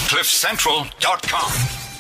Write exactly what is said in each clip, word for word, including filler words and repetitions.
cliff central dot com.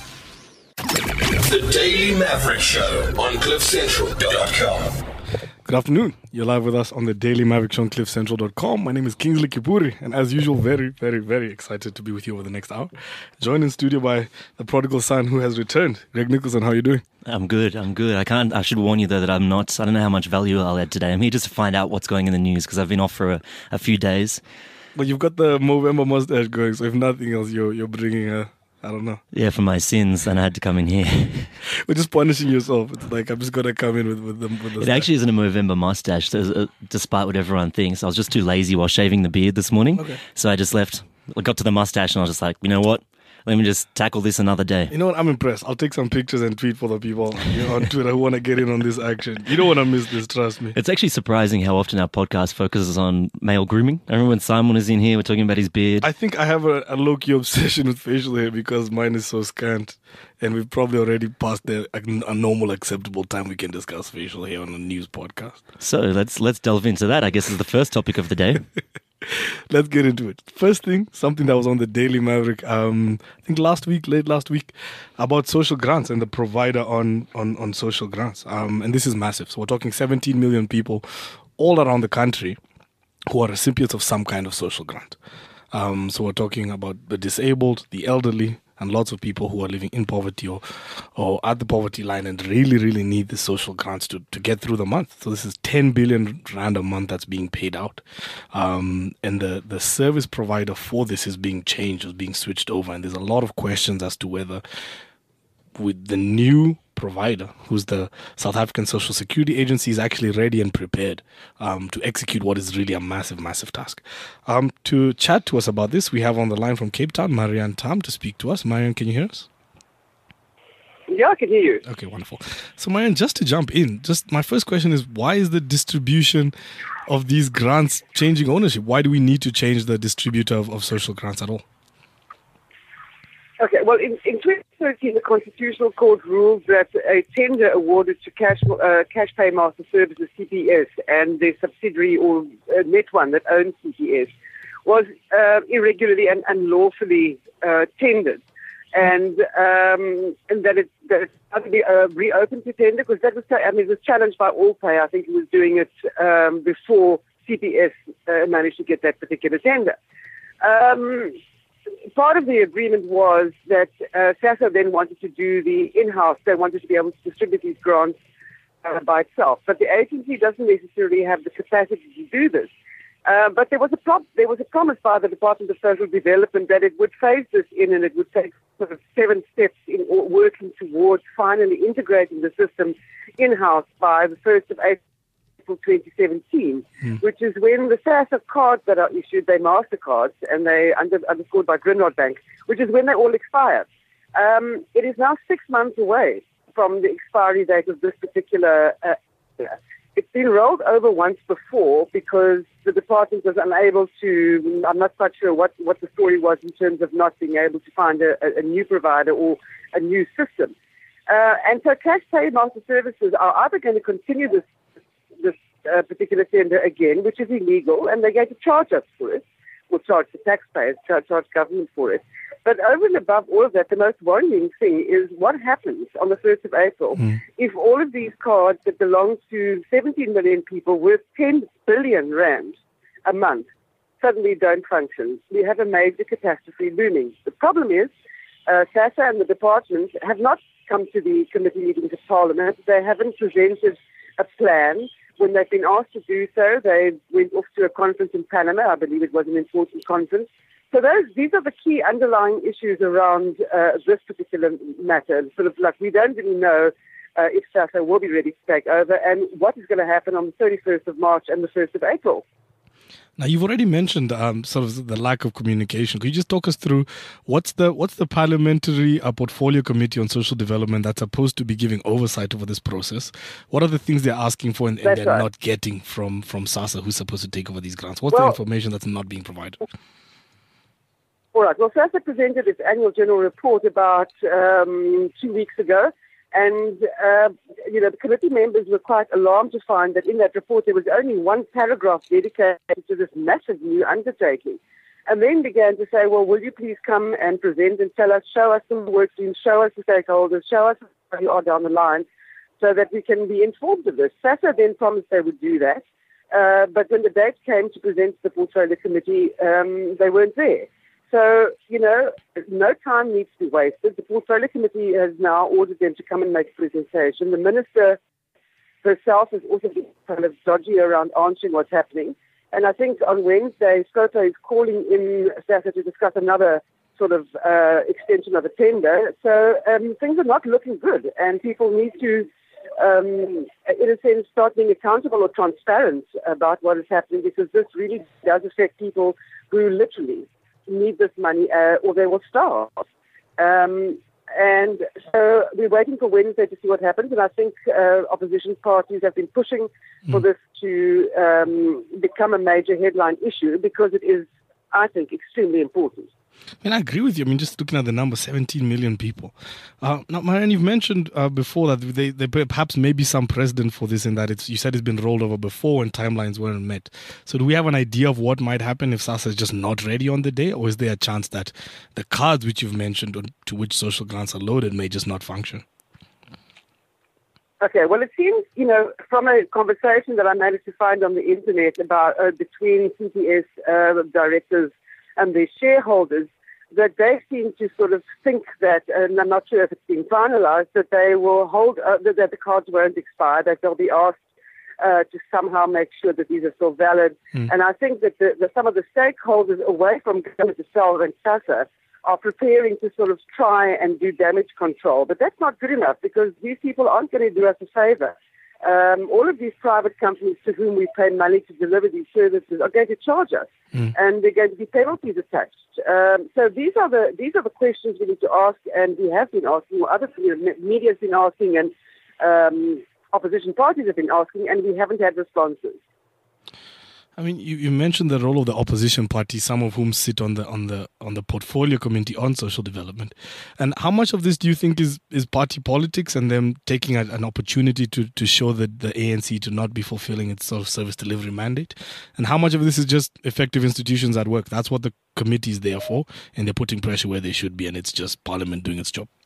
The Daily Maverick Show on cliff central dot com. Good afternoon. You're live with us on the Daily Maverick Show on cliff central dot com. My name is Kingsley Kipuri, and as usual, very, very, very excited to be with you over the next hour. Joined in studio by the prodigal son who has returned. Greg Nicholson, how are you doing? I'm good, I'm good. I can't. I should warn you, though, that I'm not, I don't know how much value I'll add today. I'm here just to find out what's going in the news, because I've been off for a, a few days. But you've got the Movember mustache going, so if nothing else, you're, you're bringing a... I don't know. Yeah, for my sins, and I had to come in here. We're just punishing yourself. It's like, I'm just going to come in with, with, the, with the It stuff. actually isn't a Movember mustache, so, uh, despite what everyone thinks. I was just too lazy while shaving the beard this morning. Okay. So I just left. I got to the mustache, and I was just like, you know what? Let me just tackle this another day. You know what? I'm impressed. I'll take some pictures and tweet for the people you know, on Twitter who want to get in on this action. You don't want to miss this, trust me. It's actually surprising how often our podcast focuses on male grooming. I remember when Simon was in here, we're talking about his beard. I think I have a, a low-key obsession with facial hair because mine is so scant. And we've probably already passed the, a, a normal, acceptable time we can discuss facial hair on a news podcast. So let's let's delve into that, I guess, is the first topic of the day. Let's get into it. First thing, something that was on the Daily Maverick, um, I think last week, late last week, about social grants and the provider on, on, on social grants. Um, and this is massive. So we're talking seventeen million people all around the country who are recipients of some kind of social grant. Um, so we're talking about the disabled, the elderly, and lots of people who are living in poverty or, or at the poverty line and really, really need the social grants to, to get through the month. So this is ten billion rand a month that's being paid out. Um, and the, the service provider for this is being changed, is being switched over. And there's a lot of questions as to whether with the new provider, who's the South African Social Security Agency, is actually ready and prepared um, to execute what is really a massive, massive task. Um, to chat to us about this, we have on the line from Cape Town, Marianne Tam, to speak to us. Marianne, can you hear us? Yeah, I can hear you. Okay, wonderful. So, Marianne, just to jump in, just my first question is, why is the distribution of these grants changing ownership? Why do we need to change the distributor of, of social grants at all? Okay, well, in, in twenty thirteen, the Constitutional Court ruled that a tender awarded to Cash, uh, Cash Paymaster Services, C P S, and their subsidiary or uh, Net one that owns C P S was uh, irregularly and unlawfully uh, tendered. And um, and that it, that it had to be uh, reopened to tender, because that was, I mean, it was challenged by Allpay. I think it was doing it um, before C P S uh, managed to get that particular tender. Um, Part of the agreement was that uh, SASSA then wanted to do the in-house. They wanted to be able to distribute these grants uh, by itself. But the agency doesn't necessarily have the capacity to do this. Uh, but there was a pro- there was a promise by the Department of Social Development that it would phase this in, and it would take sort of seven steps in working towards finally integrating the system in-house by the first of April twenty seventeen, mm. which is when the SASSA cards that are issued, they're MasterCards, and they under, underscored by Grindrod Bank, which is when they all expire. Um, it is now six months away from the expiry date of this particular. Uh, it's been rolled over once before because the department was unable to. I'm not quite sure what, what the story was in terms of not being able to find a, a new provider or a new system. Uh, and so Cash Paymaster Services are either going to continue this this uh, particular tender again, which is illegal, and they're going to charge us for it, or charge the taxpayers, charge, charge government for it. But over and above all of that, the most worrying thing is what happens on the first of April mm. if all of these cards that belong to seventeen million people worth ten billion rand a month suddenly don't function. We have a major catastrophe looming. The problem is uh, SASSA and the department have not come to the committee meetings of Parliament. They haven't presented a plan. When they've been asked to do so, they went off to a conference in Panama. I believe it was an important conference. So those, these are the key underlying issues around uh, this particular matter. Sort of like we don't really know uh, if SASSA will be ready to take over and what is going to happen on the thirty-first of March and the first of April. Now, you've already mentioned um, sort of the lack of communication. Could you just talk us through what's the what's the parliamentary uh, portfolio committee on social development that's supposed to be giving oversight over this process? What are the things they're asking for and, and they're right. not getting from, from SASSA, who's supposed to take over these grants? What's well, the information that's not being provided? All right. Well, SASSA presented its annual general report about um, two weeks ago. And, uh, you know, the committee members were quite alarmed to find that in that report there was only one paragraph dedicated to this massive new undertaking. and then began to say, well, will you please come and present and tell us, show us the work team, show us the stakeholders, show us where you are down the line, so that we can be informed of this. SASSA then promised they would do that, uh, but when the date came to present to the Portfolio Committee, um, they weren't there. So, you know, no time needs to be wasted. The Portfolio Committee has now ordered them to come and make a presentation. The Minister herself has also been kind of dodgy around answering what's happening. And I think on Wednesday, SCOTA is calling in SASSA to discuss another sort of uh, extension of a tender. So um, things are not looking good, and people need to, um, in a sense, start being accountable or transparent about what is happening, because this really does affect people who literally need this money uh, or they will starve. Um, and so we're waiting for Wednesday to see what happens, and I think uh, opposition parties have been pushing mm. for this to um, become a major headline issue, because it is, I think, extremely important. I mean, I agree with you. I mean, just looking at the number, seventeen million people. Uh, now, Marianne, you've mentioned uh, before that they, they perhaps may be some precedent for this, in that it's, you said it's been rolled over before and timelines weren't met. So do we have an idea of what might happen if SASSA is just not ready on the day, or is there a chance that the cards which you've mentioned to which social grants are loaded may just not function? Okay, well, it seems, you know, from a conversation that I managed to find on the internet about uh, between C T S uh, directors and their shareholders, that they seem to sort of think that, and I'm not sure if it's been finalized, that they will hold, uh, that, that the cards won't expire, that they'll be asked uh, to somehow make sure that these are still valid. Mm. And I think that the, the, some of the stakeholders away from government itself and SASSA are preparing to sort of try and do damage control. But that's not good enough, because these people aren't going to do us a favor. Um, all of these private companies to whom we pay money to deliver these services are going to charge us, mm. and there are going to be penalties attached. Um, so these are the these are the questions we need to ask, and we have been asking, or other you know, media has been asking, and um, opposition parties have been asking, and we haven't had responses. I mean, you, you mentioned the role of the opposition parties, some of whom sit on the on the on the portfolio committee on social development. And how much of this do you think is, is party politics and them taking a, an opportunity to, to show that the A N C to not be fulfilling its sort of service delivery mandate? And how much of this is just effective institutions at work? That's what the committee is there for, and they're putting pressure where they should be, and it's just Parliament doing its job.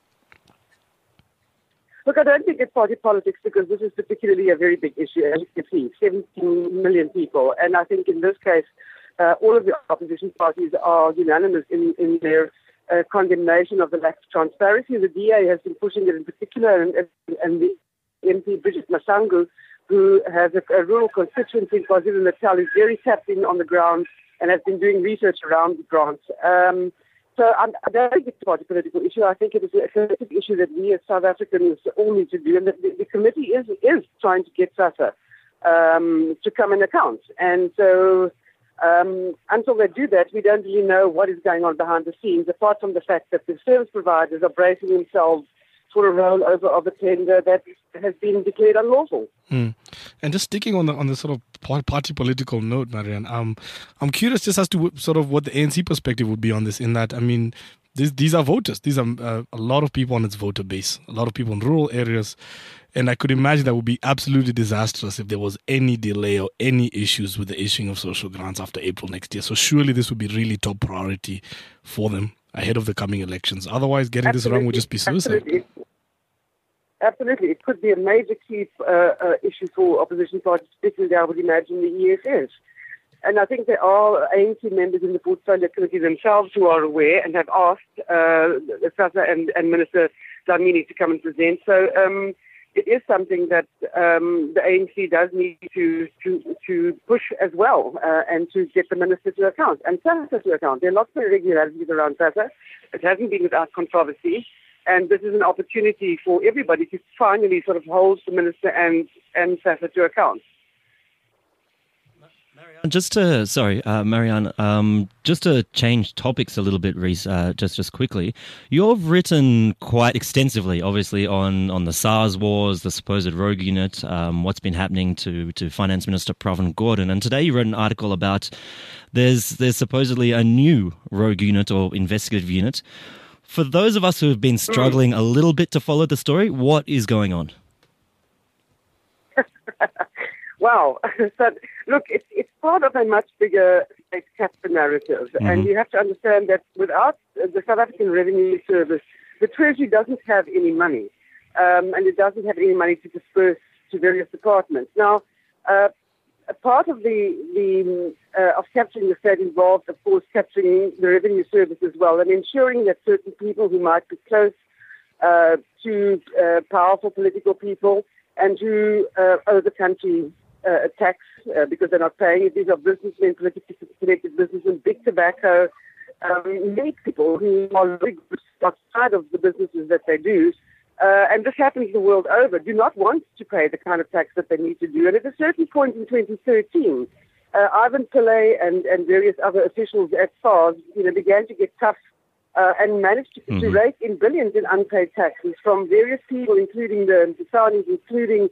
Look, I don't think it's party politics, because this is particularly a very big issue, as you can see, seventeen million people. And I think in this case, uh, all of the opposition parties are unanimous in, in their uh, condemnation of the lack of transparency. The D A has been pushing it in particular, and, and the M P Bridget Masango, who has a, a rural constituency in KwaZulu-Natal, is very tapped in on the ground and has been doing research around the grants. Um, So I'm, I don't think it's a party political issue. I think it is a collective issue that we as South Africans all need to do. And the, the, the committee is is trying to get SASSA um, to come and account. And so um, until they do that, we don't really know what is going on behind the scenes, apart from the fact that the service providers are bracing themselves for a rollover of a tender that has been declared unlawful. Mm. And just sticking on the on the sort of party political note, Marianne, um, I'm curious just as to sort of what the A N C perspective would be on this. In that, I mean, these these are voters. These are uh, a lot of people on its voter base, a lot of people in rural areas, and I could imagine that would be absolutely disastrous if there was any delay or any issues with the issuing of social grants after April next year. So surely this would be really top priority for them ahead of the coming elections. Otherwise, getting Absolutely. this wrong would just be suicide. Absolutely. Absolutely. It could be a major key uh, uh, issue for opposition parties, particularly, I would imagine, the E F F. And I think there are A N C members in the Portfolio Committee themselves who are aware and have asked uh, SASSA and, and Minister Dlamini to come and present. So um, it is something that um, the A N C does need to to, to push as well, uh, and to get the Minister to account and SASSA to account. There are lots of irregularities around SASSA. It hasn't been without controversy. And this is an opportunity for everybody to finally sort of hold the Minister and, and SASSA to account. Just to, sorry, uh, Marianne, um, just to change topics a little bit, Reese, uh, just just quickly, you've written quite extensively, obviously, on, on the SARS wars, the supposed rogue unit, um, what's been happening to, to Finance Minister Pravin Gordhan. And today you wrote an article about there's there's supposedly a new rogue unit or investigative unit. For those of us who have been struggling a little bit to follow the story, what is going on? Wow. So, look, it's, it's part of a much bigger cap the narrative. Mm-hmm. And you have to understand that without the South African Revenue Service, the Treasury doesn't have any money, um, and it doesn't have any money to disperse to various departments. Now, uh, a part of the, the uh, of capturing the state involves, of course, capturing the Revenue Service as well, and ensuring that certain people who might be close uh, to uh, powerful political people and who uh, owe the country uh, a tax uh, because they're not paying it. These are businessmen, politically connected businessmen, big tobacco, um, many people who are big outside of the businesses that they do. Uh, and this happens the world over, do not want to pay the kind of tax that they need to do. And at a certain point in twenty thirteen, uh, Ivan Pillay and, and various other officials at SARS, you know, began to get tough uh, and managed to, mm-hmm. to rake in billions in unpaid taxes from various people, including the Saudis, including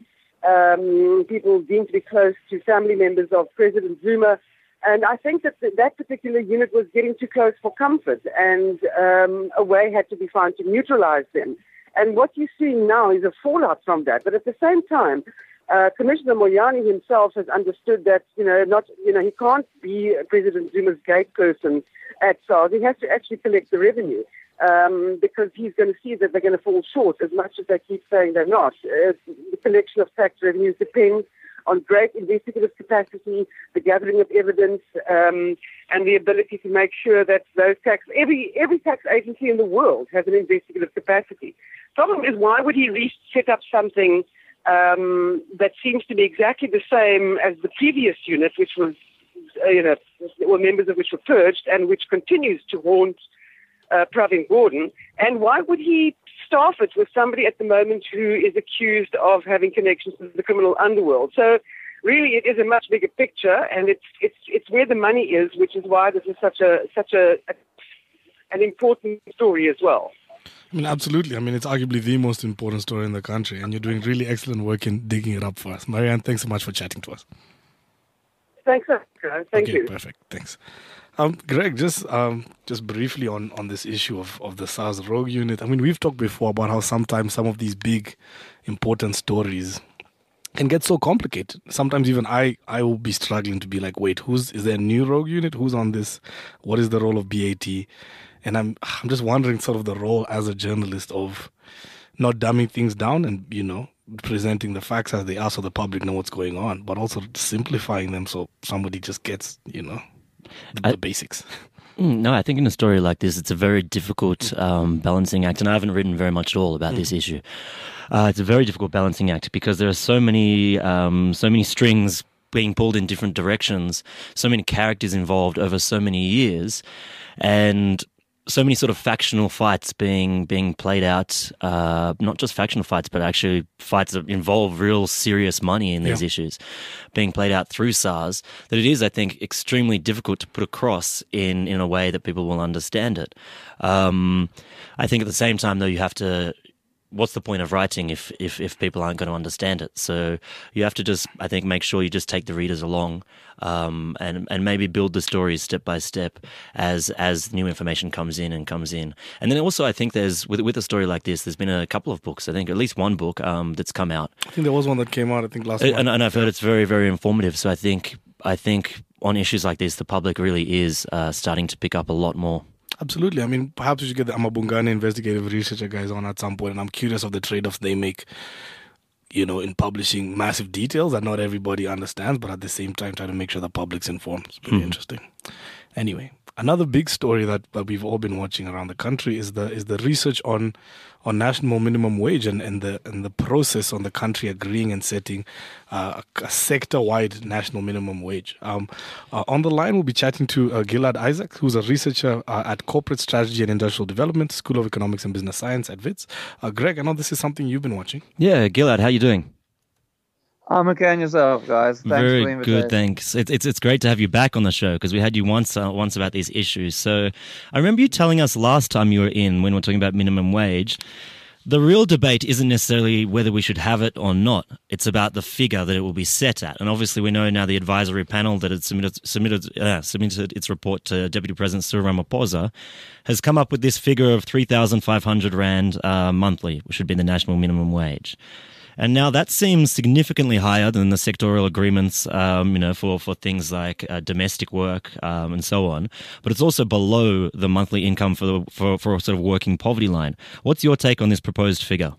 um, people deemed to be close to family members of President Zuma. And I think that th- that particular unit was getting too close for comfort, and um, a way had to be found to neutralize them. And what you're seeing now is a fallout from that. But at the same time, uh, Commissioner Moyane himself has understood that, you know, not, you know, he can't be President Zuma's gate person at SARS. He has to actually collect the revenue um, because he's going to see that they're going to fall short as much as they keep saying they're not. Uh, the collection of tax revenues depends on great investigative capacity, the gathering of evidence, um, and the ability to make sure that those tax, every every tax agency in the world has an investigative capacity. Problem is, why would he re- set up something um, that seems to be exactly the same as the previous unit, which was, uh, you know, were members of which were purged and which continues to haunt uh, Pravin Gordhan? And why would he staff it with somebody at the moment who is accused of having connections to the criminal underworld? So really, it is a much bigger picture, and it's it's it's where the money is, which is why this is such a such a, a an important story as well. I mean, absolutely. I mean, it's arguably the most important story in the country, and you're doing really excellent work in digging it up for us. Marianne, thanks so much for chatting to us. Thanks, sir. Thank okay, you. Perfect. Thanks. Um, Greg, just um, just briefly on, on this issue of, of the SARS rogue unit. I mean, we've talked before about how sometimes some of these big, important stories can get so complicated. Sometimes even I, I will be struggling to be like, wait, who's is there a new rogue unit? Who's on this? What is the role of B A T? And I'm I'm just wondering sort of the role as a journalist of not dumbing things down and, you know, presenting the facts as they are so the public know what's going on, but also simplifying them so somebody just gets, you know, the, I, the basics. No, I think in a story like this, it's a very difficult um, balancing act, and I haven't written very much at all about mm. this issue. Uh, it's a very difficult balancing act because there are so many, um, so many strings being pulled in different directions, so many characters involved over so many years, and so many sort of factional fights being being played out, uh, not just factional fights, but actually fights that involve real serious money in these yeah. issues being played out through SARS, that it is, I think, extremely difficult to put across in, in a way that people will understand it. Um, I think at the same time, though, you have to... What's the point of writing if, if, if people aren't going to understand it? So you have to just, I think, make sure you just take the readers along um, and and maybe build the stories step by step as as new information comes in and comes in. And then also, I think there's, with with a story like this, there's been a couple of books, I think at least one book um, that's come out. I think there was one that came out, I think, last and, month. And I've heard it's very, very informative. So I think, I think on issues like this, the public really is uh, starting to pick up a lot more. Absolutely. I mean, perhaps we should get the Amabungane investigative researcher guys on at some point, and I'm curious of the trade-offs they make, you know, in publishing massive details that not everybody understands, but at the same time try to make sure the public's informed. It's pretty mm. interesting. Anyway, another big story that, that we've all been watching around the country is the is the research on on national minimum wage and, and the and the process on the country agreeing and setting uh, a, a sector-wide national minimum wage. Um, uh, on the line, we'll be chatting to uh, Gilad Isaac, who's a researcher uh, at Corporate Strategy and Industrial Development, School of Economics and Business Science at Wits. Uh, Greg, I know this is something you've been watching. Yeah, Gilad, how you doing? I'm okay on yourself, guys. Thanks Very for the invitation. good, thanks. It's it's it's great to have you back on the show because we had you once uh, once about these issues. So I remember you telling us last time you were in when we were talking about minimum wage. The real debate isn't necessarily whether we should have it or not. It's about the figure that it will be set at. And obviously, we know now the advisory panel that had submitted submitted uh, submitted its report to Deputy President Cyril Ramaphosa has come up with this figure of three thousand five hundred rand uh, monthly, which should be the national minimum wage. And now that seems significantly higher than the sectoral agreements, um, you know, for, for things like uh, domestic work um, and so on. But it's also below the monthly income for, the, for for sort of working poverty line. What's your take on this proposed figure?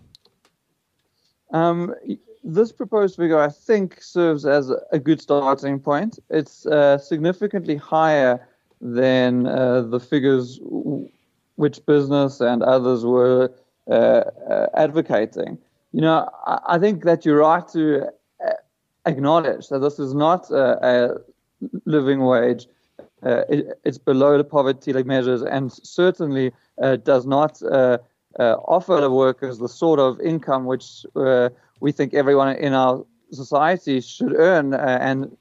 Um, this proposed figure, I think, serves as a good starting point. It's uh, significantly higher than uh, the figures w- which business and others were uh, uh, advocating. You know, I, I think that you're right to uh, acknowledge that this is not uh, a living wage. Uh, it, it's below the poverty measures, and certainly uh, does not uh, uh, offer the workers the sort of income which uh, we think everyone in our society should earn uh, and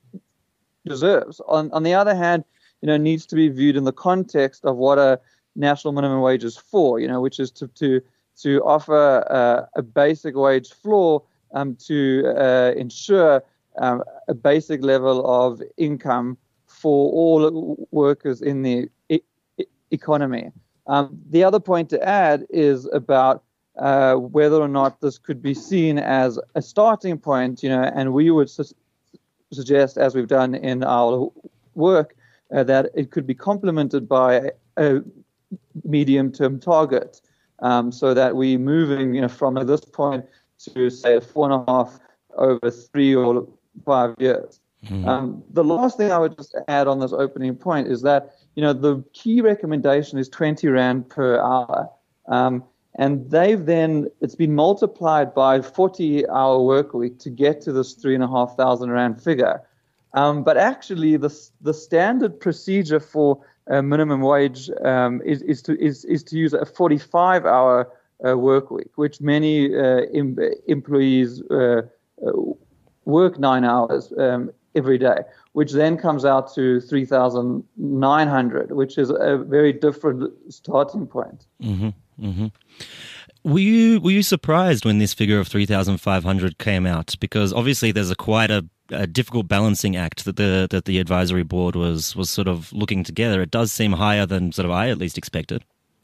deserves. On, on the other hand, you know, needs to be viewed in the context of what a national minimum wage is for. You know, which is to to to offer uh, a basic wage floor um, to uh, ensure um, a basic level of income for all workers in the e- e- economy. Um, the other point to add is about uh, whether or not this could be seen as a starting point, you know, and we would su- suggest, as we've done in our work, uh, that it could be complemented by a medium-term target, um, so that we're moving, you know, from this point to, say, four and a half over three or five years. Mm-hmm. Um, the last thing I would just add on this opening point is that, you know, the key recommendation is twenty rand per hour. Um, and they've then, it's been multiplied by forty hour work week to get to this three and a half thousand rand figure. Um, but actually the, the standard procedure for a minimum wage um, is, is to, is, is to use a forty-five hour uh, work week, which many uh, em- employees uh, uh, work nine hours um, every day, which then comes out to three thousand nine hundred, which is a very different starting point. Mm-hmm, mm-hmm. Were you were you surprised when this figure of three thousand five hundred came out? Because obviously there's a quite a, a difficult balancing act that the that the advisory board was was sort of looking together. It does seem higher than sort of I at least expected.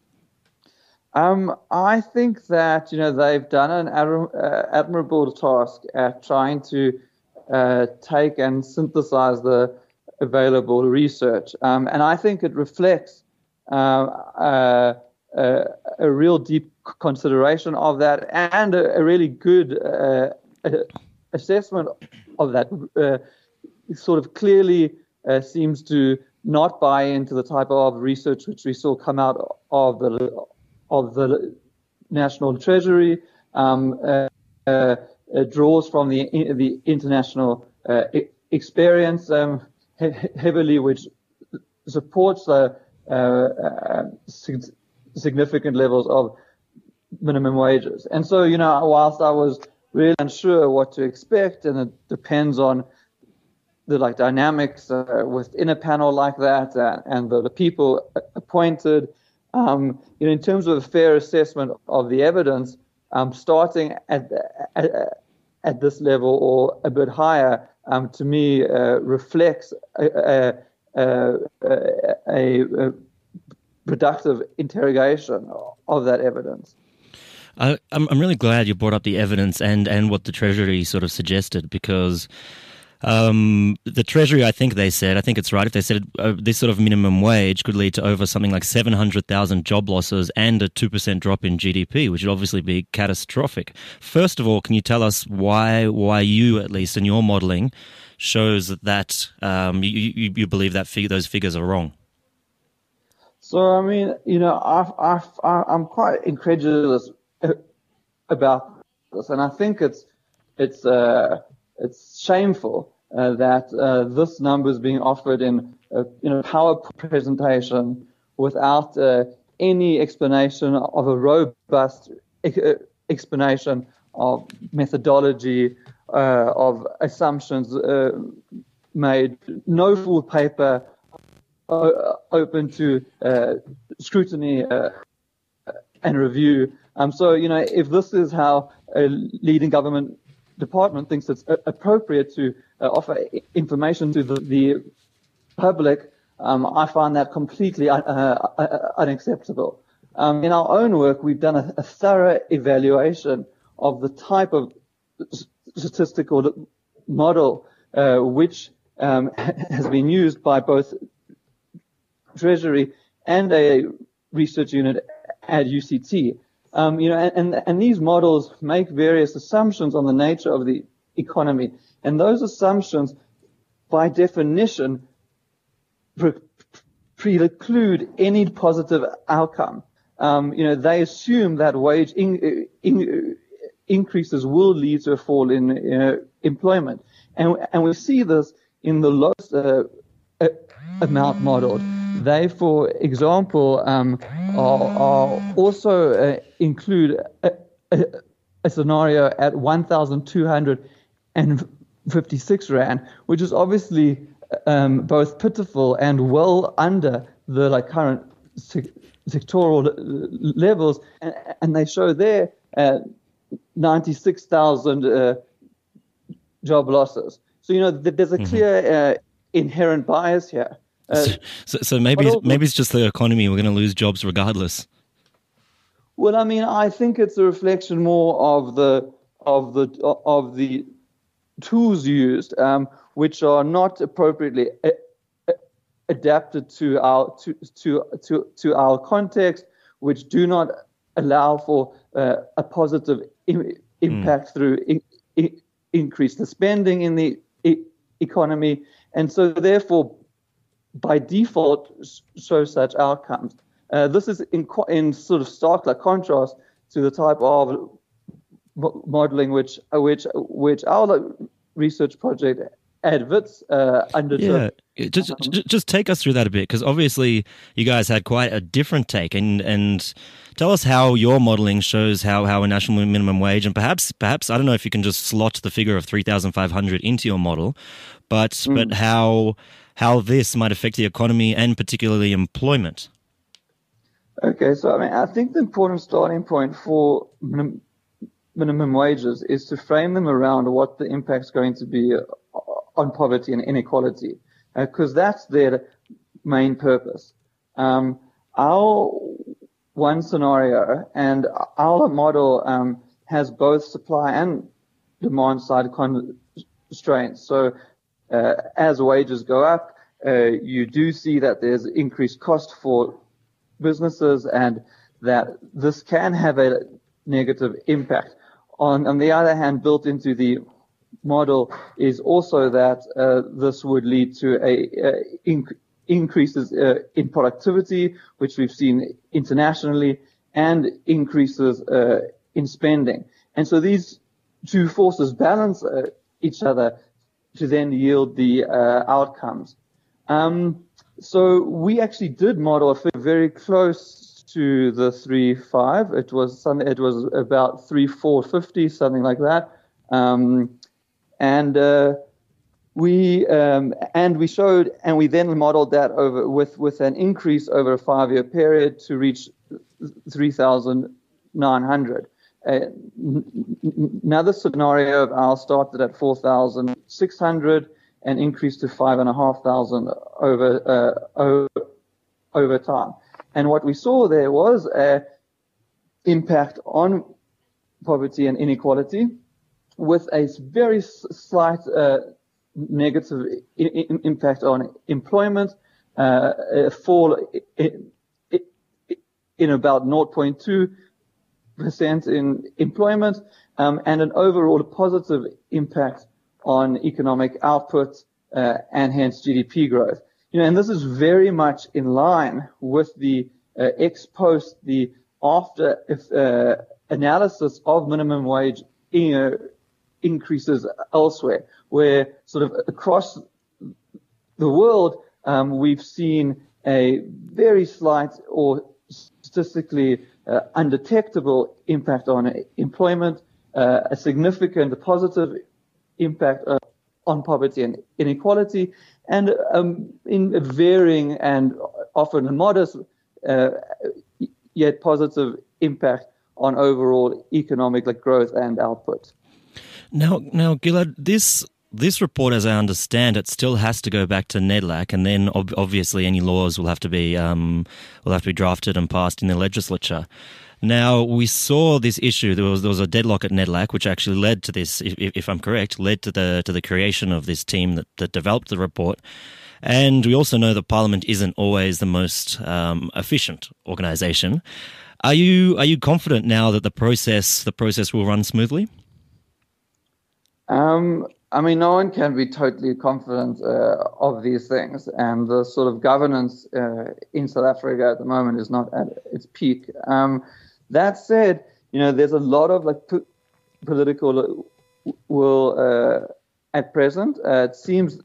Um, I think that, you know, they've done an admir- uh, admirable task at trying to uh, take and synthesize the available research. Um, and I think it reflects uh, uh, uh, a real deep consideration of that and a, a really good uh, assessment of that. Uh, it sort of clearly uh, seems to not buy into the type of research which we saw come out of the of the National Treasury, um, uh, uh, draws from the the international uh, experience um, he- heavily, which supports the uh, uh, sig- significant levels of minimum wages. And so, you know, whilst I was really unsure what to expect, and it depends on the like dynamics uh, within a panel like that uh, and the, the people appointed. Um, you know, in terms of a fair assessment of the evidence, um, starting at, at at this level or a bit higher, um, to me uh, reflects a, a, a, a, a productive interrogation of that evidence. I, I'm I'm really glad you brought up the evidence and, and what the Treasury sort of suggested, because Um, the Treasury, I think they said, I think it's right if they said uh, this sort of minimum wage could lead to over something like seven hundred thousand job losses and a two percent drop in G D P, which would obviously be catastrophic. First of all, can you tell us why why you, at least in your modelling, shows that um, you, you, you believe that fig- those figures are wrong? So, I mean, you know, I've, I've, I'm quite incredulous about this, and I think it's it's uh, it's shameful uh, that uh, this number is being offered in a, in a PowerPoint presentation without uh, any explanation of a robust e- explanation of methodology, uh, of assumptions uh, made, no full paper uh, open to uh, scrutiny uh, and review. Um, so, you know, if this is how a leading government department thinks it's appropriate to uh, offer information to the, the public, um, I find that completely uh, uh, unacceptable. Um, in our own work, we've done a, a thorough evaluation of the type of statistical model uh, which um, has been used by both Treasury and a research unit at U C T. Um, you know, and, and these models make various assumptions on the nature of the economy, and those assumptions, by definition, pre- preclude any positive outcome. Um, you know, they assume that wage in, in, increases will lead to a fall in uh, employment, and and we see this in the lowest uh, amount modeled. They, for example, um, are, are also uh, include a, a, a scenario at one thousand two hundred fifty-six rand, which is obviously um, both pitiful and well under the like current se- sectoral levels, and, and they show there uh, ninety-six thousand uh, job losses. So you know th- there's a mm-hmm. clear uh, inherent bias here. Uh, so, so maybe also, maybe it's just the economy. We're going to lose jobs regardless. Well, I mean, I think it's a reflection more of the of the of the tools used, um, which are not appropriately a, a, adapted to our to, to to to our context, which do not allow for uh, a positive im- impact mm. through in, in, increase the spending in the e- economy, and so therefore, by default, show such outcomes. Uh, this is in, in sort of stark like contrast to the type of modeling which which which our research project ADVITS uh, undertook. Yeah, just, um, just just take us through that a bit, because obviously you guys had quite a different take, and and tell us how your modeling shows how, how a national minimum wage, and perhaps perhaps I don't know if you can just slot the figure of three thousand five hundred into your model, but mm. but how. how this might affect the economy and particularly employment. Okay, so I mean, I think the important starting point for minim- minimum wages is to frame them around what the impact's going to be on poverty and inequality, because uh, that's their main purpose. Um, our one scenario and our model um, has both supply and demand side constraints. So Uh, as wages go up, uh, you do see that there's increased cost for businesses, and that this can have a negative impact. On, on the other hand, built into the model is also that uh, this would lead to a, a inc- increases uh, in productivity, which we've seen internationally, and increases uh, in spending. And so these two forces balance uh, each other to then yield the uh, outcomes. Um, so we actually did model a figure very close to the three five. It was some, it was about three four fifty, something like that. Um, and uh, we um, and we showed, and we then modeled that over with with an increase over a five-year period to reach three thousand nine hundred. Uh, another scenario of ours started at four thousand six hundred and increased to five and a half thousand over, uh, over, over time. And what we saw there was a impact on poverty and inequality with a very slight, uh, negative I- I- impact on employment, uh, a fall in, in about zero point two percent in employment, um, and an overall positive impact on economic output uh, and hence G D P growth. You know, and this is very much in line with the uh, ex post, the after uh, analysis of minimum wage in, uh, increases elsewhere, where sort of across the world um, we've seen a very slight or statistically Uh, undetectable impact on employment, uh, a significant positive impact uh, on poverty and inequality, and um, in a varying and often a modest uh, yet positive impact on overall economic like, growth and output. Now, now, Gilad, this this report, as I understand it, still has to go back to NEDLAC, and then ob- obviously any laws will have to be um, will have to be drafted and passed in the legislature. Now, we saw this issue. There was there was a deadlock at NEDLAC, which actually led to this, if, if I'm correct, led to the to the creation of this team that, that developed the report. And we also know that Parliament isn't always the most um, efficient organisation. Are you are you confident now that the process the process will run smoothly? Um, I mean, no one can be totally confident uh, of these things, and the sort of governance uh, in South Africa at the moment is not at its peak. Um, that said, you know, there's a lot of like po- political will uh, at present. Uh, it seems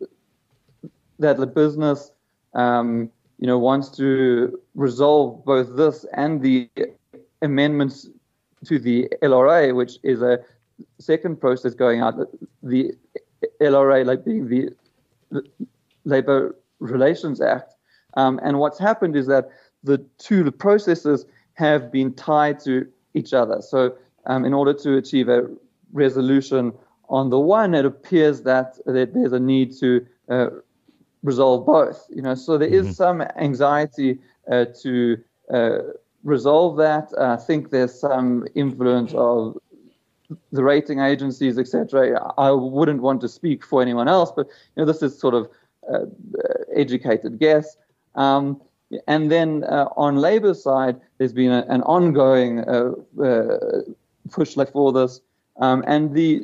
that the business, um, you know, wants to resolve both this and the amendments to the L R A, which is a second process going out. The L R A, like being the, the Labour Relations Act. Um, and what's happened is that the two processes have been tied to each other. So um, in order to achieve a resolution on the one, it appears that, that there's a need to uh, resolve both. You know, so there mm-hmm. is some anxiety uh, to uh, resolve that. Uh, I think there's some influence of the rating agencies, et cetera. I wouldn't want to speak for anyone else, but you know, this is sort of uh, educated guess. Um, and then uh, on Labour's side, there's been a, an ongoing uh, uh, push like for this, um, and the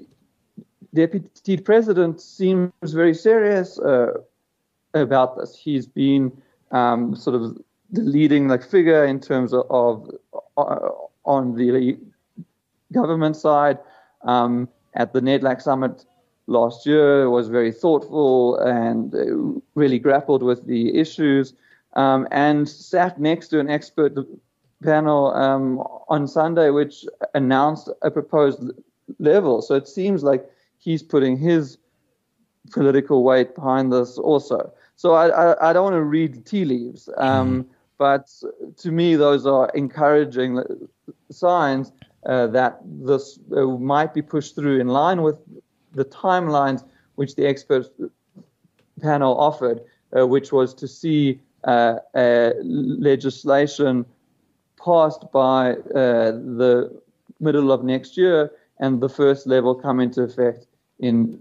deputy president seems very serious uh, about this. He's been um, sort of the leading like figure in terms of, of uh, on the government side. Um, at the NEDLAC summit last year, was very thoughtful and uh, really grappled with the issues, um, and sat next to an expert panel um, on Sunday, which announced a proposed level. So it seems like he's putting his political weight behind this also. So I, I, I don't want to read tea leaves, um, mm. but to me, those are encouraging signs Uh, that this uh, might be pushed through in line with the timelines which the expert panel offered, uh, which was to see uh, uh, legislation passed by uh, the middle of next year and the first level come into effect in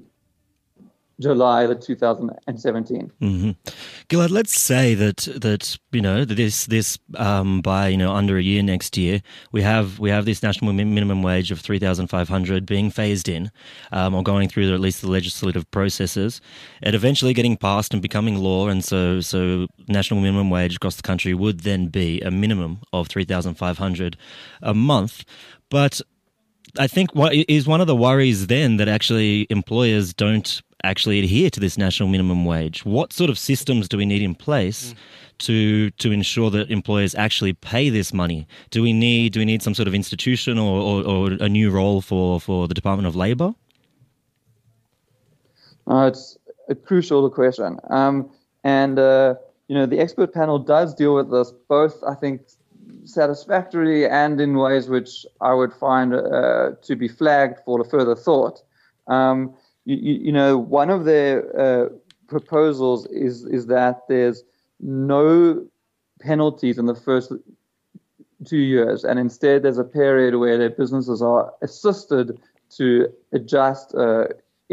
July of two thousand seventeen. Mm-hmm. Gilad, let's say that that you know that this this um, by you know under a year next year we have we have this national minimum wage of three thousand five hundred being phased in, um, or going through the, at least the legislative processes, and eventually getting passed and becoming law, and so so national minimum wage across the country would then be a minimum of three thousand five hundred a month, but I think what is one of the worries then that actually employers don't actually adhere to this national minimum wage. What sort of systems do we need in place mm. to to ensure that employers actually pay this money? Do we need do we need some sort of institution or, or, or a new role for, for the Department of Labour? Uh, it's a crucial question. Um, and, uh, you know, the expert panel does deal with this both, I think, satisfactorily and in ways which I would find uh, to be flagged for further thought. Um, You, you know, one of their uh, proposals is is that there's no penalties in the first two years, and instead there's a period where their businesses are assisted to adjust uh,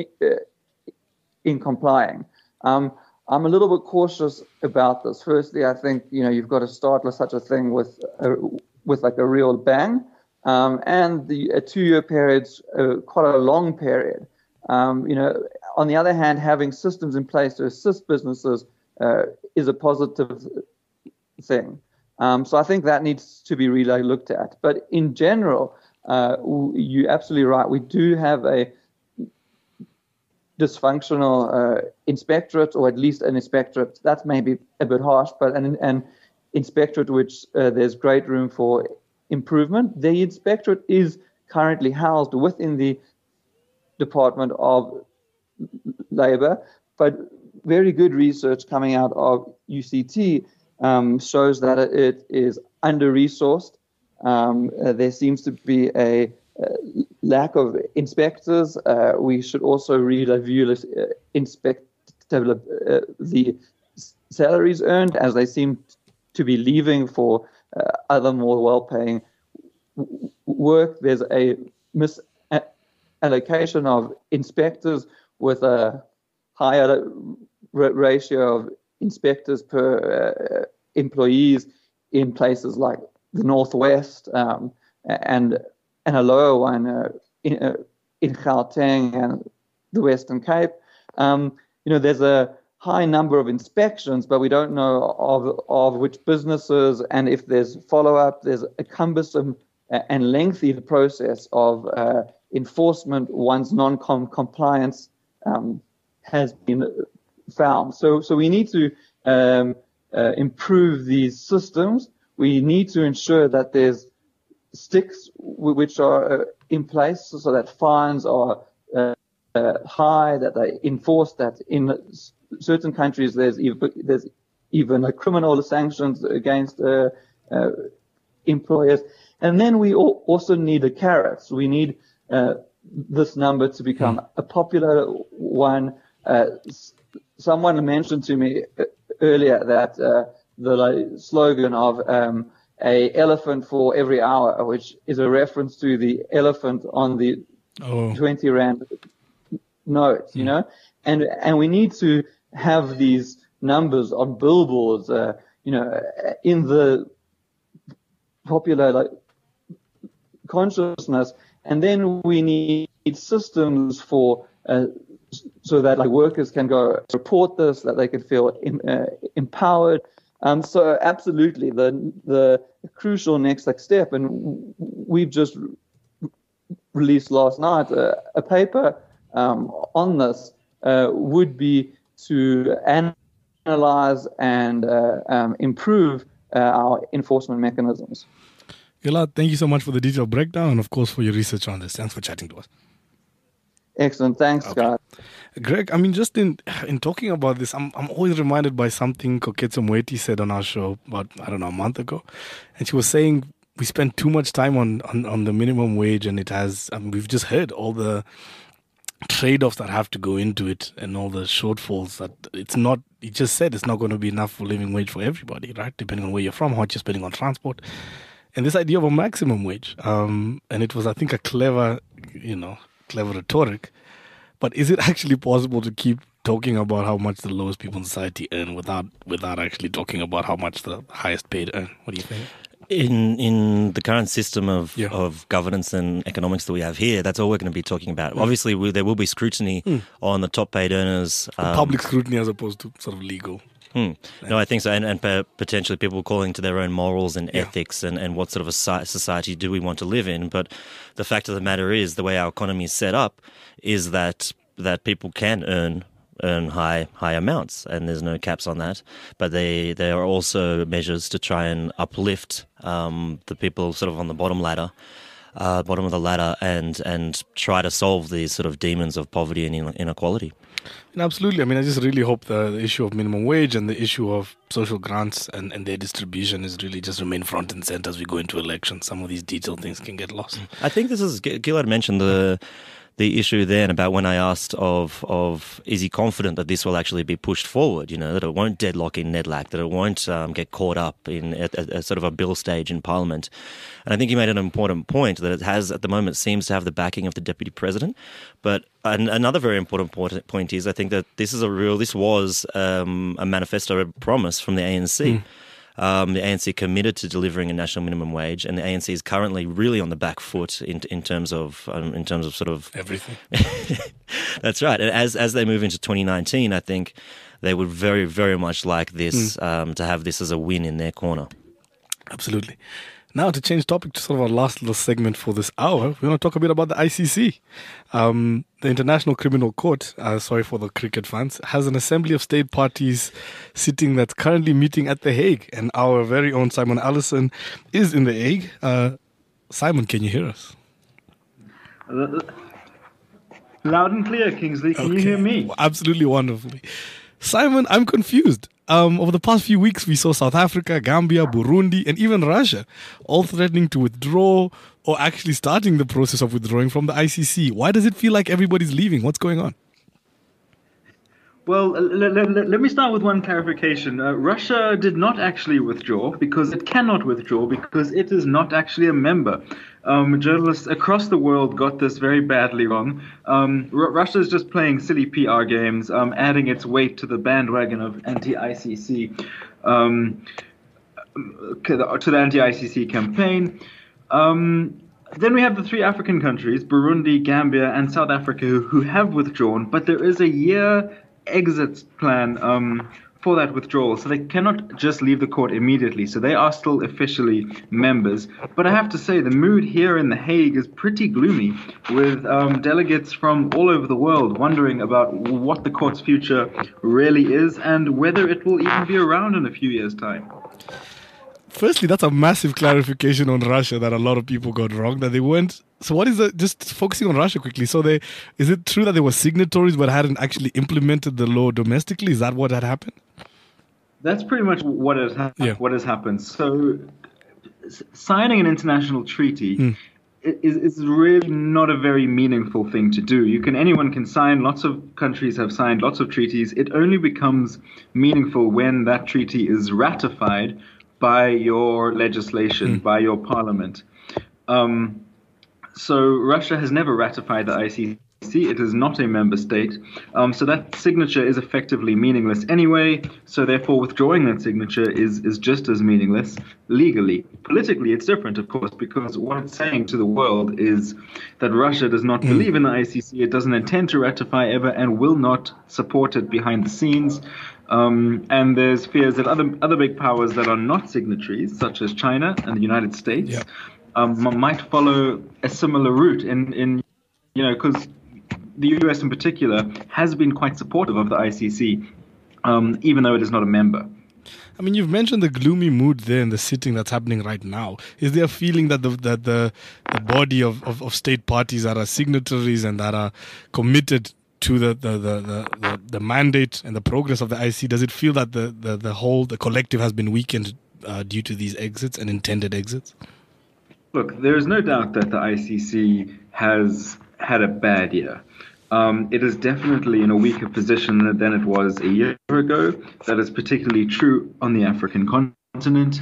in complying. Um, I'm a little bit cautious about this. Firstly, I think you know you've got to start with such a thing with a, with like a real bang, um, and the a two-year period's uh, quite a long period. Um, you know, on the other hand, having systems in place to assist businesses uh, is a positive thing. Um, so I think that needs to be really looked at. But in general, uh, you're absolutely right. We do have a dysfunctional uh, inspectorate, or at least an inspectorate. That's maybe a bit harsh, but an, an inspectorate which uh, there's great room for improvement. The inspectorate is currently housed within the Department of Labour, but very good research coming out of U C T um, shows that it is under-resourced. Um, uh, there seems to be a, a lack of inspectors. Uh, we should also review uh, inspect uh, the salaries earned, as they seem to be leaving for uh, other more well-paying work. There's a misallocation of inspectors with a higher r- ratio of inspectors per uh, employees in places like the Northwest, um, and and a lower one uh, in uh, in Gauteng and the Western Cape. Um, you know, there's a high number of inspections, but we don't know of of which businesses, and if there's follow-up. There's a cumbersome and lengthy process of uh, enforcement once non-compliance um, has been found. So, so we need to um, uh, improve these systems. We need to ensure that there's sticks w- which are uh, in place so that fines are uh, uh, high, that they enforce that in certain countries there's even, there's even a criminal sanctions against uh, uh, employers. And then we al- also need a carrot. So we need uh, this number to become mm. a popular one. Uh, s- someone mentioned to me earlier that uh, the like, slogan of um, a elephant for every hour, which is a reference to the elephant on the oh. twenty rand note, you mm. know, and and we need to have these numbers on billboards, uh, you know, in the popular like consciousness, and then we need systems for uh, so that like workers can go report this, that they can feel em- uh, empowered. Um, so absolutely, the the crucial next like, step, and we've just re- released last night uh, a paper um, on this uh, would be to analyze and uh, um, improve uh, our enforcement mechanisms. Gilad, thank you so much for the detailed breakdown and, of course, for your research on this. Thanks for chatting to us. Excellent. Thanks, okay. Scott. Greg, I mean, just in in talking about this, I'm I'm always reminded by something Koketso Moeti said on our show about, I don't know, a month ago. And she was saying we spend too much time on, on, on the minimum wage, and it has, I mean, we've just heard all the trade-offs that have to go into it and all the shortfalls that it's not, he just said it's not going to be enough for living wage for everybody, right? Depending on where you're from, how much you're spending on transport. And this idea of a maximum wage, um, and it was, I think, a clever, you know, clever rhetoric. But is it actually possible to keep talking about how much the lowest people in society earn without without actually talking about how much the highest paid earn? What do you think? In in the current system of, yeah. of governance and economics that we have here, that's all we're going to be talking about. Mm. Obviously, we, there will be scrutiny mm. on the top paid earners. Um, public scrutiny as opposed to sort of legal. Hmm. No, I think so. And, and potentially people calling to their own morals and yeah. ethics and, and what sort of a society do we want to live in. But the fact of the matter is the way our economy is set up is that that people can earn earn high high amounts, and there's no caps on that. But they there are also measures to try and uplift um, the people sort of on the bottom ladder. Uh, bottom of the ladder and and try to solve these sort of demons of poverty and inequality. And absolutely. I mean, I just really hope the, the issue of minimum wage and the issue of social grants and, and their distribution is really just remain front and center as we go into elections. Some of these detailed things can get lost. I think this is, Gilad mentioned the the issue then about when I asked of of is he confident that this will actually be pushed forward, you know, that it won't deadlock in NEDLAC, that it won't um, get caught up in at, at, at sort of a bill stage in Parliament. And I think he made an important point that it has at the moment seems to have the backing of the Deputy President. But an, another very important point is I think that this is a real, this was um, a manifesto, a promise from the A N C. Mm. Um, the A N C committed to delivering a national minimum wage, and the A N C is currently really on the back foot in in terms of um, in terms of sort of everything. That's right. And as as they move into twenty nineteen, I think they would very very much like this mm. um, to have this as a win in their corner. Absolutely. Now, to change topic to sort of our last little segment for this hour, we want to talk a bit about the I C C. Um, the International Criminal Court, uh, sorry for the cricket fans, has an assembly of state parties sitting that's currently meeting at The Hague. And our very own Simon Allison is in The Hague. Uh, Simon, can you hear us? Loud and clear, Kingsley. Can okay. you hear me? Well, absolutely wonderfully. Simon, I'm confused. Um, over the past few weeks, we saw South Africa, Gambia, Burundi, and even Russia all threatening to withdraw or actually starting the process of withdrawing from the I C C. Why does it feel like everybody's leaving? What's going on? Well, let, let, let me start with one clarification. Uh, Russia did not actually withdraw because it cannot withdraw because it is not actually a member. Um, journalists across the world got this very badly wrong. Um, R- Russia is just playing silly P R games, um, adding its weight to the bandwagon of anti-I C C, um, to the anti-I C C campaign. Um, Then we have the three African countries, Burundi, Gambia, and South Africa, who, who have withdrawn, but there is a year exit plan um, for that withdrawal, so they cannot just leave the court immediately, so they are still officially members. But I have to say, the mood here in The Hague is pretty gloomy, with um, delegates from all over the world wondering about what the court's future really is and whether it will even be around in a few years' time. Firstly, that's a massive clarification on Russia that a lot of people got wrong, that they weren't. So what is the, just focusing on Russia quickly. So they, is it true that they were signatories but hadn't actually implemented the law domestically? Is that what had happened? That's pretty much what has, ha- Yeah. what has happened. So s- signing an international treaty Mm. is, is really not a very meaningful thing to do. You can anyone can sign. Lots of countries have signed lots of treaties. It only becomes meaningful when that treaty is ratified by your legislation, Mm. by your parliament. Um, so Russia has never ratified the I C C. It is not a member state. Um, so that signature is effectively meaningless anyway. So therefore withdrawing that signature is, is just as meaningless legally. Politically, it's different, of course, because what it's saying to the world is that Russia does not Mm. believe in the I C C. It doesn't intend to ratify ever and will not support it behind the scenes. Um, and there's fears that other other big powers that are not signatories, such as China and the United States, Yeah. um, m- might follow a similar route. In, in you know, because the U S in particular has been quite supportive of the I C C, um, even though it is not a member. I mean, you've mentioned the gloomy mood there in the sitting that's happening right now. Is there a feeling that the that the, the body of, of, of state parties that are signatories and that are committed to the the, the, the, the, the mandate and the progress of the I C C, does it feel that the, the, the whole, the collective has been weakened uh, due to these exits and intended exits? Look, there is no doubt that the I C C has had a bad year. Um, it is definitely in a weaker position than it was a year ago. That is particularly true on the African continent.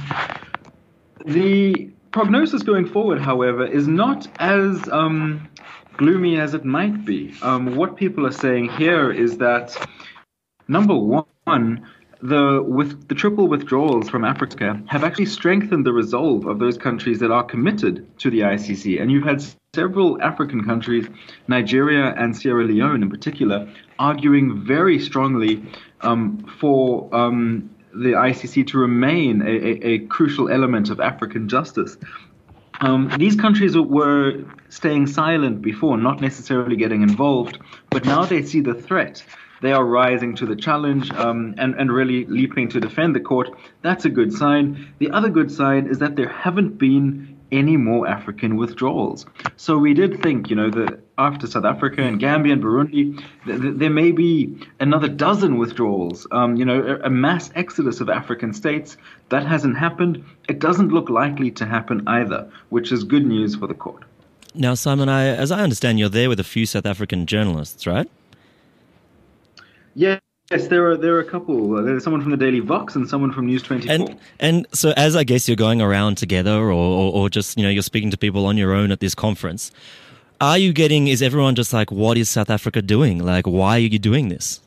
The prognosis going forward, however, is not as um, gloomy as it might be. Um, what people are saying here is that, number one, the with the triple withdrawals from Africa have actually strengthened the resolve of those countries that are committed to the I C C. And you've had several African countries, Nigeria and Sierra Leone in particular, arguing very strongly um, for um, the I C C to remain a, a, a crucial element of African justice. Um, these countries were staying silent before, not necessarily getting involved, but now they see the threat. They are rising to the challenge um, and, and really leaping to defend the court. That's a good sign. The other good sign is that there haven't been any more African withdrawals. So we did think, you know, that after South Africa and Gambia and Burundi, th- th- there may be another dozen withdrawals, um, you know, a, a mass exodus of African states. That hasn't happened. It doesn't look likely to happen either, which is good news for the court. Now, Simon, I, as I understand, you're there with a few South African journalists, right? Yes, there are there are a couple. There's someone from the Daily Vox and someone from News twenty-four. And and so as I guess you're going around together or, or, or just, you know, you're speaking to people on your own at this conference, are you getting, is everyone just like, what is South Africa doing? Like, why are you doing this?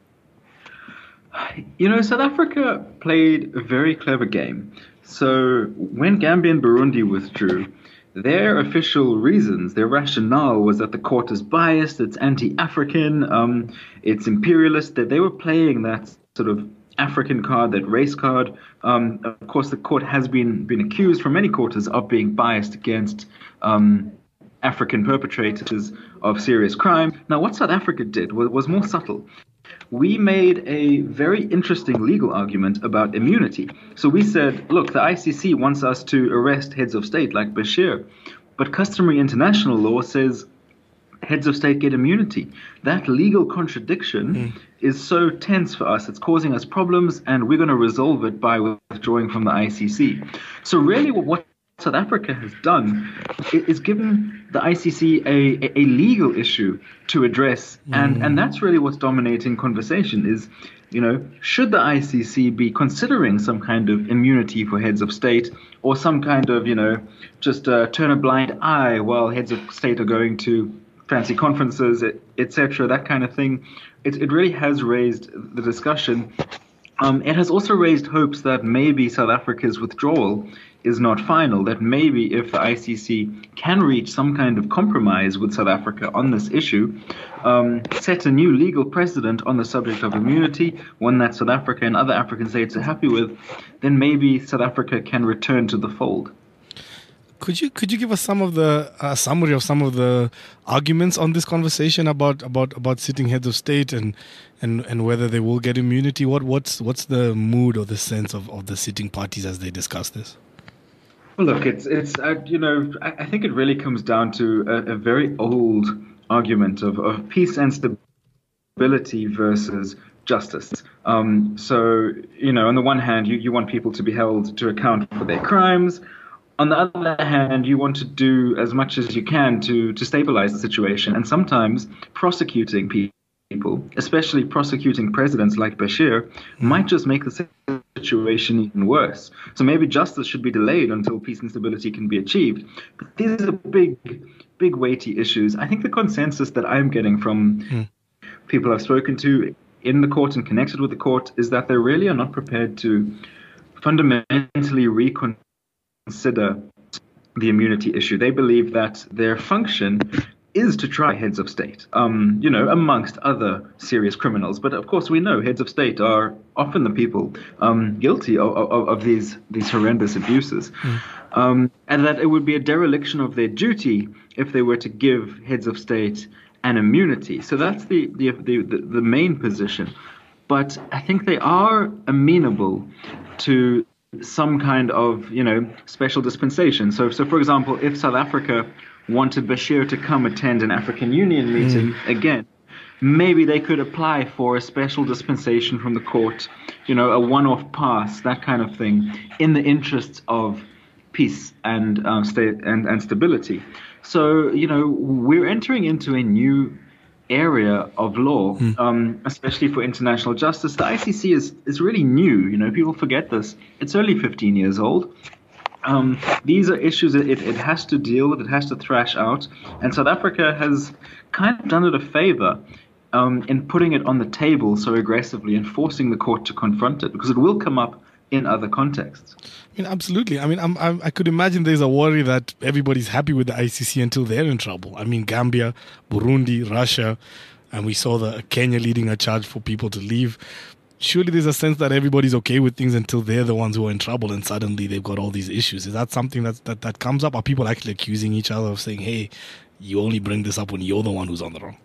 You know, South Africa played a very clever game. So when Gambia and Burundi withdrew, their official reasons, their rationale was that the court is biased, it's anti-African, um, it's imperialist, that they were playing that sort of African card, that race card. Um, of course, the court has been, been accused from many quarters of being biased against um, African perpetrators of serious crime. Now, what South Africa did was, was more subtle. We made a very interesting legal argument about immunity. So we said, look, the I C C wants us to arrest heads of state like Bashir, but customary international law says heads of state get immunity. That legal contradiction mm. is so tense for us. It's causing us problems, and we're going to resolve it by withdrawing from the I C C. So really what South Africa has done is given the I C C a, a, a legal issue to address, and, mm. and that's really what's dominating conversation is, you know, should the I C C be considering some kind of immunity for heads of state, or some kind of, you know, just uh, turn a blind eye while heads of state are going to fancy conferences, et cetera, that kind of thing. It, it really has raised the discussion. Um, it has also raised hopes that maybe South Africa's withdrawal is not final, that maybe if the I C C can reach some kind of compromise with South Africa on this issue, um, set a new legal precedent on the subject of immunity, one that South Africa and other African states are happy with, then maybe South Africa can return to the fold. Could you could you give us some of the uh, summary of some of the arguments on this conversation about about, about sitting heads of state and, and and whether they will get immunity? What what's what's the mood or the sense of, of the sitting parties as they discuss this? Well, look, it's it's uh, you know I, I think it really comes down to a, a very old argument of, of peace and stability versus justice. Um, so you know, on the one hand, you, you want people to be held to account for their crimes. On the other hand, you want to do as much as you can to, to stabilize the situation. And sometimes prosecuting people, especially prosecuting presidents like Bashir, might just make the situation even worse. So maybe justice should be delayed until peace and stability can be achieved. But these are big, big weighty issues. I think the consensus that I'm getting from mm. people I've spoken to in the court and connected with the court is that they really are not prepared to fundamentally reconsider consider the immunity issue. They believe that their function is to try heads of state, um, you know, amongst other serious criminals. But of course, we know heads of state are often the people um, guilty of, of, of these these horrendous abuses, mm. um, and that it would be a dereliction of their duty if they were to give heads of state an immunity. So that's the the the, the, the main position. But I think they are amenable to some kind of, you know, special dispensation. So, so for example, if South Africa wanted Bashir to come attend an African Union meeting mm. again, maybe they could apply for a special dispensation from the court, you know, a one-off pass, that kind of thing, in the interests of peace and um, state and, and stability. So, you know, we're entering into a new area of law, mm. um, especially for international justice. The I C C is, is really new. You know, people forget this. It's only fifteen years old. Um, these are issues that it, it has to deal with, it has to thrash out. And South Africa has kind of done it a favor um, in putting it on the table so aggressively and forcing the court to confront it, because it will come up in other contexts. I mean, absolutely. I mean, I'm, I'm, I could imagine there's a worry that everybody's happy with the I C C until they're in trouble. I mean, Gambia, Burundi, Russia, and we saw the Kenya leading a charge for people to leave. Surely there's a sense that everybody's okay with things until they're the ones who are in trouble and suddenly they've got all these issues. Is that something that, that, that comes up? Are people actually accusing each other of saying, hey, you only bring this up when you're the one who's on the wrong?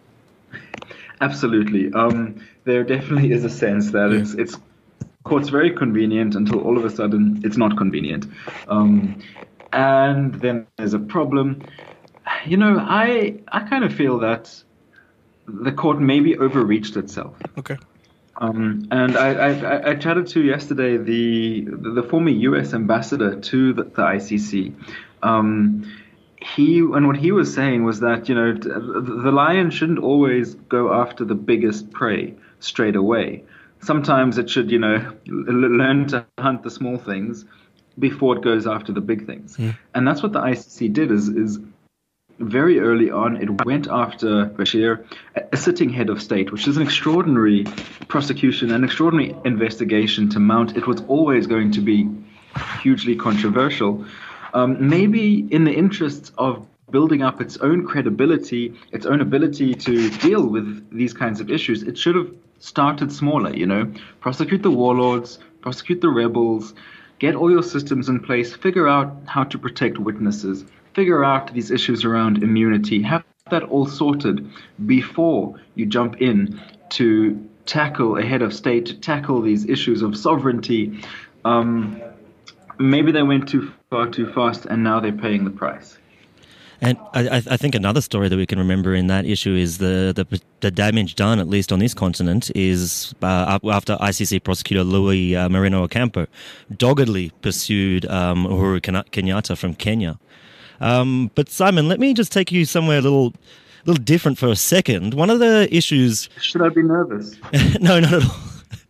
Absolutely. Um, there definitely is a sense that yeah. it's it's court's very convenient until all of a sudden it's not convenient. Um, and then there's a problem. You know, I I kind of feel that the court maybe overreached itself. Okay. Um, and I, I, I chatted to yesterday the the former U S ambassador to the, the I C C. Um, he and what he was saying was that, you know, the lion shouldn't always go after the biggest prey straight away. Sometimes it should, you know, learn to hunt the small things before it goes after the big things. Mm. And that's what the I C C did is is very early on, it went after Bashir, a sitting head of state, which is an extraordinary prosecution, an extraordinary investigation to mount. It was always going to be hugely controversial. Um, maybe in the interests of building up its own credibility, its own ability to deal with these kinds of issues, it should have started smaller, you know, prosecute the warlords, prosecute the rebels, get all your systems in place, figure out how to protect witnesses, figure out these issues around immunity, have that all sorted before you jump in to tackle a head of state, to tackle these issues of sovereignty. Um, maybe they went too far too fast and now they're paying the price. And I, I think another story that we can remember in that issue is the the, the damage done, at least on this continent, is uh, after I C C prosecutor Louis uh, Moreno Ocampo doggedly pursued um, Uhuru Kenyatta from Kenya. Um, but Simon, let me just take you somewhere a little, little different for a second. One of the issues. Should I be nervous? No, not at all.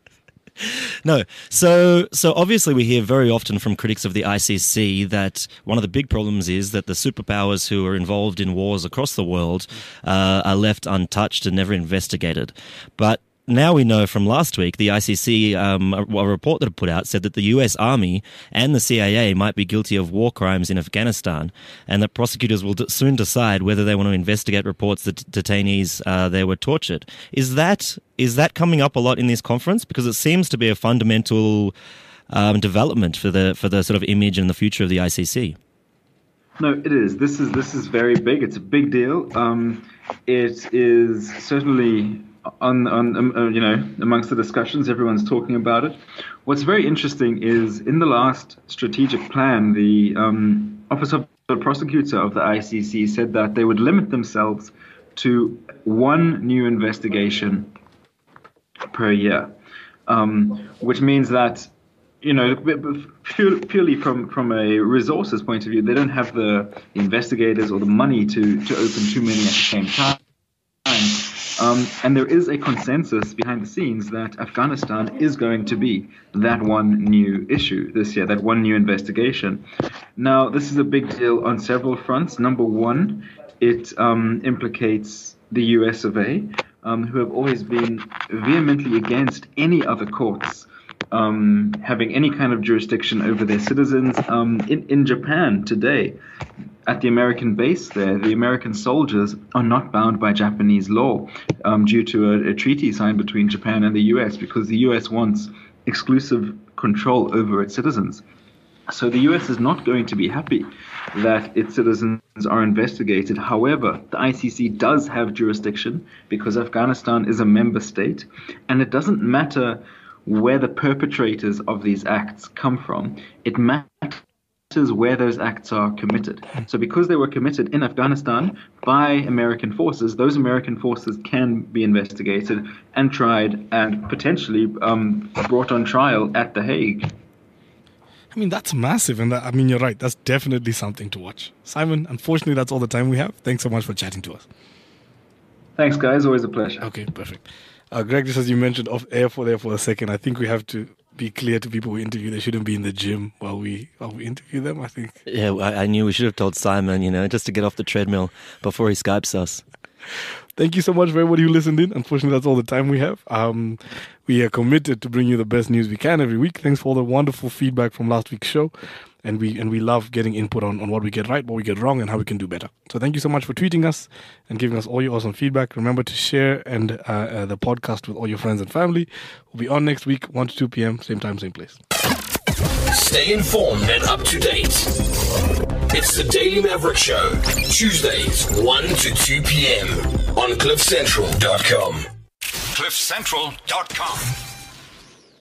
No. So so obviously we hear very often from critics of the I C C that one of the big problems is that the superpowers who are involved in wars across the world uh, are left untouched and never investigated. But now we know from last week, the I C C, um, a, a report that it put out said that the U S Army and the C I A might be guilty of war crimes in Afghanistan, and that prosecutors will d- soon decide whether they want to investigate reports that detainees uh, there were tortured. Is that is that coming up a lot in this conference? Because it seems to be a fundamental um, development for the for the sort of image and the future of the I C C. No, it is. This is this is very big. It's a big deal. Um, it is certainly. On, on um, uh, you know, amongst the discussions, everyone's talking about it. What's very interesting is in the last strategic plan, the um, Office of the Prosecutor of the I C C said that they would limit themselves to one new investigation per year, um, which means that, you know, purely from, from a resources point of view, they don't have the investigators or the money to, to open too many at the same time. Um, and there is a consensus behind the scenes that Afghanistan is going to be that one new issue this year, that one new investigation. Now, this is a big deal on several fronts. Number one, it um, implicates the U S of A, um, who have always been vehemently against any other courts um, having any kind of jurisdiction over their citizens. Um, in, in Japan today, at the American base there, the American soldiers are not bound by Japanese law um, due to a, a treaty signed between Japan and the U S, because the U S wants exclusive control over its citizens. So the U S is not going to be happy that its citizens are investigated. However, the I C C does have jurisdiction because Afghanistan is a member state, and it doesn't matter where the perpetrators of these acts come from. It matters where those acts are committed. So because they were committed in Afghanistan by American forces, those American forces can be investigated and tried and potentially um, brought on trial at The Hague. I mean, that's massive. And that, I mean, you're right. That's definitely something to watch. Simon, unfortunately, that's all the time we have. Thanks so much for chatting to us. Thanks, guys. Always a pleasure. Okay, perfect. Uh, Greg, just as you mentioned off air for there for a second, I think we have to be clear to people we interview. They shouldn't be in the gym while we while we interview them, I think. Yeah, I, I knew we should have told Simon, you know, just to get off the treadmill before he Skypes us. Thank you so much for everybody who listened in. Unfortunately, that's all the time we have. Um, we are committed to bring you the best news we can every week. Thanks for all the wonderful feedback from last week's show. And we and we love getting input on, on what we get right, what we get wrong, and how we can do better. So thank you so much for tweeting us and giving us all your awesome feedback. Remember to share and uh, uh, the podcast with all your friends and family. We'll be on next week, one to two p.m., same time, same place. Stay informed and up to date. It's the Daily Maverick Show, Tuesdays, one to two p.m. on cliff central dot com. cliff central dot com